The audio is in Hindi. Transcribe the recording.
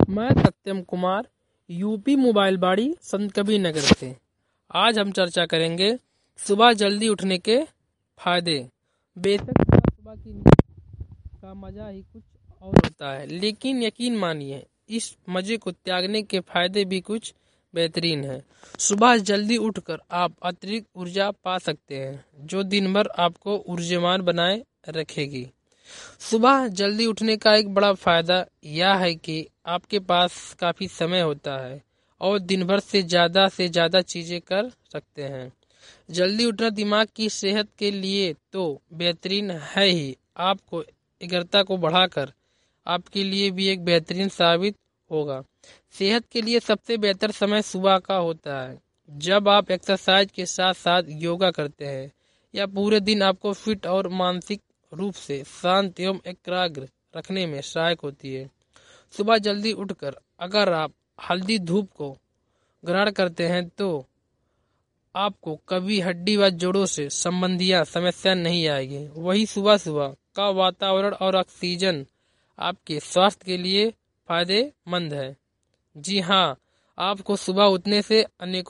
मैं सत्यम कुमार यूपी मोबाइल बाड़ी संत कबीर नगर से। आज हम चर्चा करेंगे सुबह जल्दी उठने के फायदे। बेशक सुबह की नींद का मजा ही कुछ और होता है, लेकिन यकीन मानिए इस मजे को त्यागने के फायदे भी कुछ बेहतरीन हैं। सुबह जल्दी उठकर आप अतिरिक्त ऊर्जा पा सकते हैं, जो दिन भर आपको ऊर्जावान बनाए रखेगी। सुबह जल्दी उठने का एक बड़ा फायदा यह है कि आपके पास काफी समय होता है और दिन भर से ज्यादा चीजें कर सकते हैं। जल्दी उठना दिमाग की सेहत के लिए तो बेहतरीन है ही, आपको एकाग्रता को बढ़ाकर आपके लिए भी एक बेहतरीन साबित होगा। सेहत के लिए सबसे बेहतर समय सुबह का होता है, जब आप एक्सरसाइज के साथ साथ योगा करते हैं। यह पूरे दिन आपको फिट और मानसिक रूप से शांत एवं एकाग्र रखने में सहायक होती है। सुबह जल्दी उठकर अगर आप हल्दी धूप को ग्रहण करते हैं तो आपको कभी हड्डी व जोड़ों से संबंधित समस्या नहीं आएगी। वही सुबह सुबह का वातावरण और ऑक्सीजन आपके स्वास्थ्य के लिए फायदेमंद है। जी हाँ, आपको सुबह उठने से अनेकों